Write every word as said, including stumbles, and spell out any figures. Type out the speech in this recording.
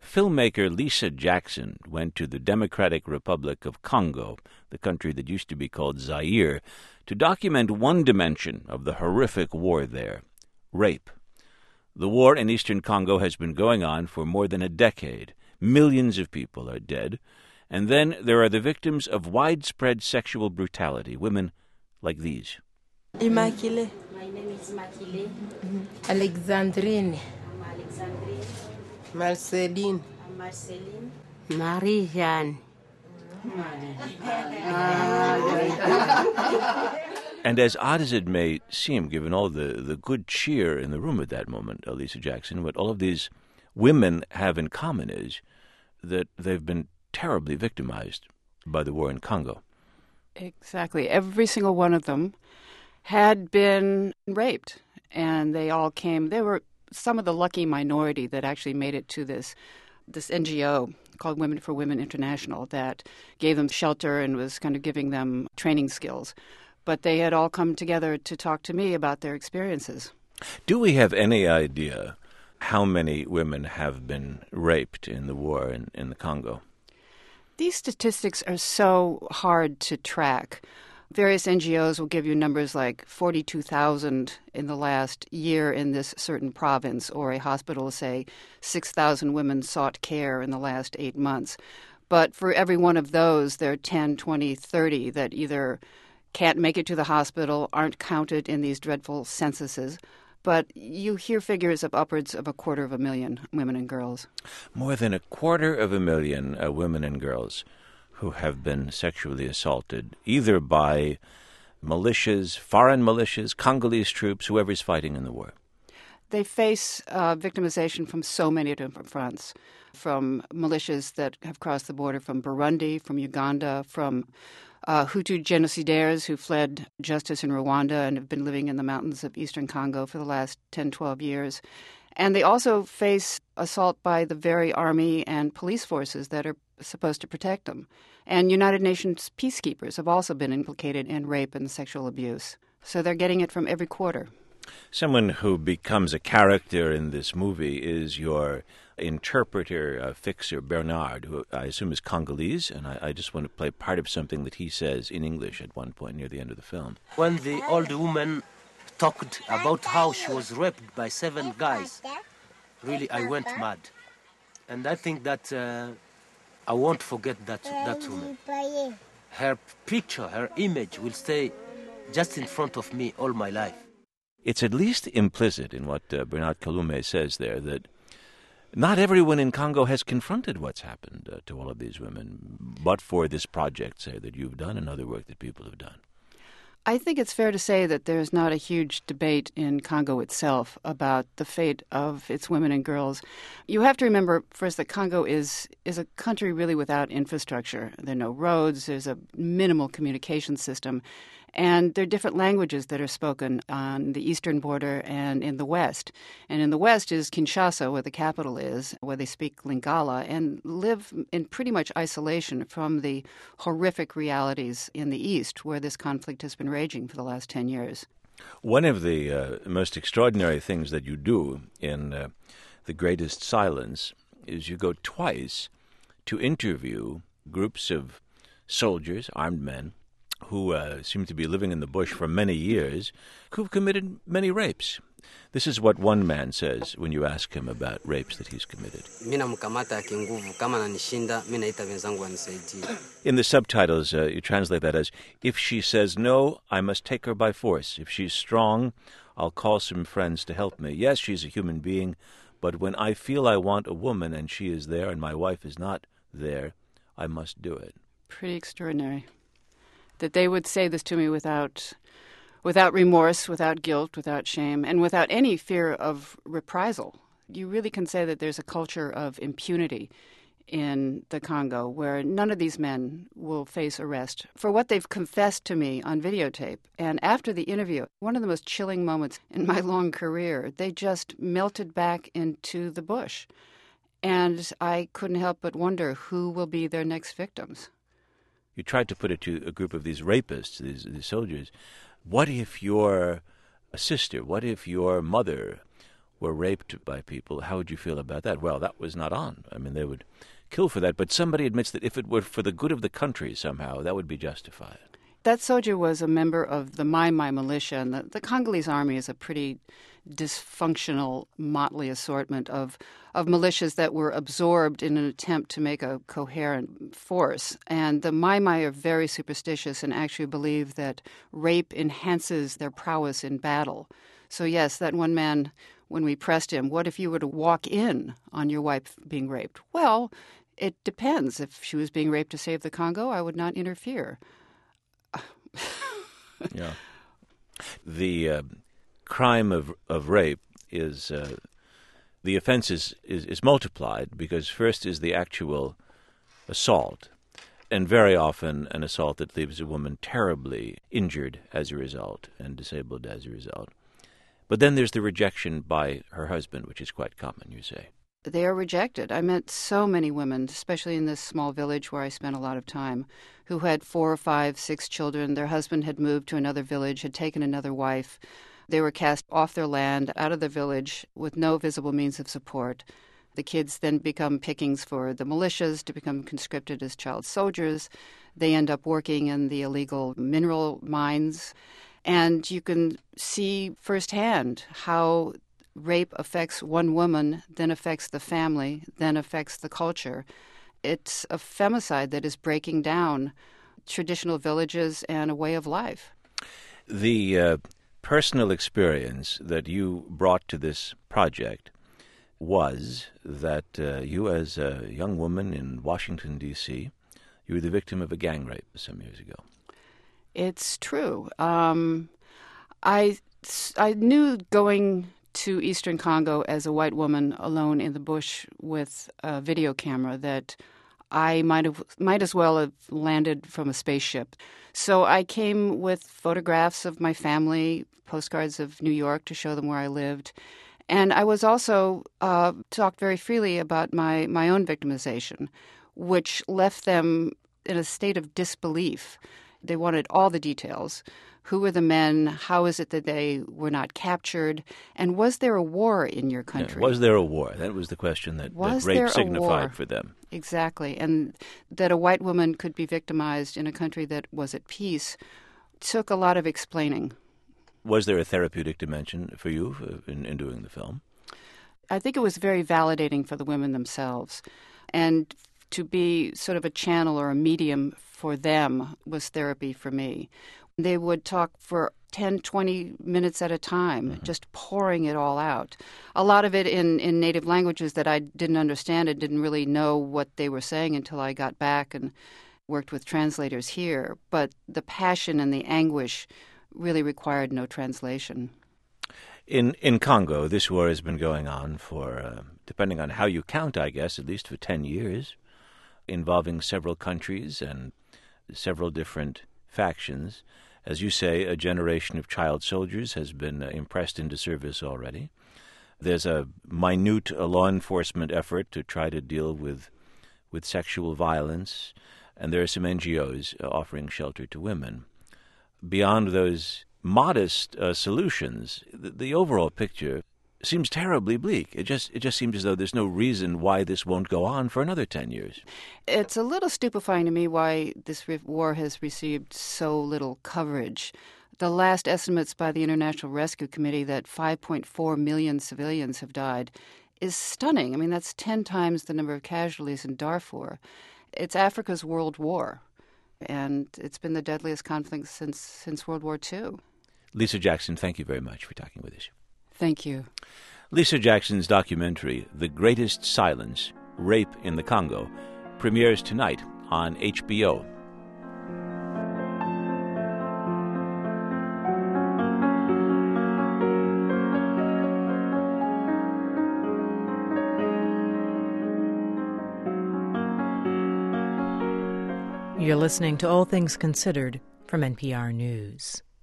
Filmmaker Lisa Jackson went to the Democratic Republic of Congo, the country that used to be called Zaire, to document one dimension of the horrific war there, rape. The war in eastern Congo has been going on for more than a decade. Millions of people are dead. And then there are the victims of widespread sexual brutality, women like these. Immaculée. My name is Makile. Alexandrine. I'm Alexandrine. Marceline. I'm Marceline. Marie-Jeanne. And as odd as it may seem, given all the, the good cheer in the room at that moment, Lisa Jackson, what all of these women have in common is that they've been terribly victimized by the war in Congo. Exactly. Every single one of them had been raped, and they all came. They were some of the lucky minority that actually made it to this this N G O called Women for Women International that gave them shelter and was kind of giving them training skills. But they had all come together to talk to me about their experiences. Do we have any idea how many women have been raped in the war in, in the Congo? These statistics are so hard to track. Various N G Os will give you numbers like forty-two thousand in the last year in this certain province, or a hospital will say six thousand women sought care in the last eight months. But for every one of those, there are ten, twenty, thirty that either can't make it to the hospital, aren't counted in these dreadful censuses. But you hear figures of upwards of a quarter of a million women and girls. More than a quarter of a million uh, women and girls who have been sexually assaulted, either by militias, foreign militias, Congolese troops, whoever's fighting in the war. They face uh, victimization from so many different fronts, from militias that have crossed the border from Burundi, from Uganda, from Uh, Hutu genocidaires who fled justice in Rwanda and have been living in the mountains of eastern Congo for the last ten, twelve years. And they also face assault by the very army and police forces that are supposed to protect them. And United Nations peacekeepers have also been implicated in rape and sexual abuse. So they're getting it from every quarter. Someone who becomes a character in this movie is your interpreter, uh, fixer, Bernard, who I assume is Congolese, and I, I just want to play part of something that he says in English at one point near the end of the film. When the old woman talked about how she was raped by seven guys, really I went mad. And I think that uh, I won't forget that, that woman. Her picture, her image will stay just in front of me all my life. It's at least implicit in what uh, Bernard Kalume says there that not everyone in Congo has confronted what's happened uh, to all of these women, but for this project, say, that you've done and other work that people have done. I think it's fair to say that there's not a huge debate in Congo itself about the fate of its women and girls. You have to remember, first, that Congo is is a country really without infrastructure. There are no roads, there's a minimal communication system, and there are different languages that are spoken on the eastern border and in the west. And in the west is Kinshasa, where the capital is, where they speak Lingala, and live in pretty much isolation from the horrific realities in the east, where this conflict has been raging for the last ten years. One of the uh, most extraordinary things that you do in uh, The Greatest Silence is you go twice to interview groups of soldiers, armed men, who uh, seem to be living in the bush for many years, who've committed many rapes. This is what one man says when you ask him about rapes that he's committed. In the subtitles, uh, you translate that as, if she says no, I must take her by force. If she's strong, I'll call some friends to help me. Yes, she's a human being, but when I feel I want a woman and she is there and my wife is not there, I must do it. Pretty extraordinary. That they would say this to me without without remorse, without guilt, without shame, and without any fear of reprisal. You really can say that there's a culture of impunity in the Congo where none of these men will face arrest for what they've confessed to me on videotape. And after the interview, one of the most chilling moments in my long career, they just melted back into the bush. And I couldn't help but wonder who will be their next victims. You tried to put it to a group of these rapists, these, these soldiers. What if your sister, what if your mother were raped by people, how would you feel about that? Well, that was not on. I mean, they would kill for that. But somebody admits that if it were for the good of the country somehow, that would be justified. That soldier was a member of the Mai Mai militia, and the, the Congolese army is a pretty dysfunctional, motley assortment of, of militias that were absorbed in an attempt to make a coherent force. And the Mai Mai are very superstitious and actually believe that rape enhances their prowess in battle. So yes, that one man, when we pressed him, what if you were to walk in on your wife being raped? Well, it depends. If she was being raped to save the Congo, I would not interfere. Yeah. The uh, crime of of rape is, uh, the offense is, is, is multiplied because first is the actual assault, and very often an assault that leaves a woman terribly injured as a result and disabled as a result. But then there's the rejection by her husband, which is quite common, you say. They are rejected. I met so many women, especially in this small village where I spent a lot of time, who had four or five, six children. Their husband had moved to another village, had taken another wife. They were cast off their land, out of the village, with no visible means of support. The kids then become pickings for the militias to become conscripted as child soldiers. They end up working in the illegal mineral mines. And you can see firsthand how rape affects one woman, then affects the family, then affects the culture. It's a femicide that is breaking down traditional villages and a way of life. The uh, personal experience that you brought to this project was that uh, you, as a young woman in Washington, D C, you were the victim of a gang rape some years ago. It's true. Um, I, I knew going to Eastern Congo as a white woman alone in the bush with a video camera that I might have might as well have landed from a spaceship. So I came with photographs of my family, postcards of New York to show them where I lived. And I was also uh, talked very freely about my, my own victimization, which left them in a state of disbelief. They wanted all the details. Who were the men? How is it that they were not captured? And was there a war in your country? Yeah, was there a war? That was the question that, that rape signified for them. Exactly. And that a white woman could be victimized in a country that was at peace took a lot of explaining. Was there a therapeutic dimension for you in, in doing the film? I think it was very validating for the women themselves. And to be sort of a channel or a medium for them was therapy for me. They would talk for ten, twenty minutes at a time, mm-hmm. just pouring it all out. A lot of it in, in native languages that I didn't understand and didn't really know what they were saying until I got back and worked with translators here. But the passion and the anguish really required no translation. In in Congo, this war has been going on for, uh, depending on how you count, I guess, at least for ten years, involving several countries and several different factions. As you say, a generation of child soldiers has been uh, impressed into service already. There's a minute uh, law enforcement effort to try to deal with with sexual violence, and there are some N G Os uh, offering shelter to women. Beyond those modest uh, solutions, the, the overall picture seems terribly bleak. It just it just seems as though there's no reason why this won't go on for another ten years. It's a little stupefying to me why this re- war has received so little coverage. The last estimates by the International Rescue Committee that five point four million civilians have died is stunning. I mean, that's ten times the number of casualties in Darfur. It's Africa's world war, and it's been the deadliest conflict since since World War Two. Lisa Jackson, thank you very much for talking with us. Thank you. Lisa Jackson's documentary, The Greatest Silence, Rape in the Congo, premieres tonight on H B O. You're listening to All Things Considered from N P R News.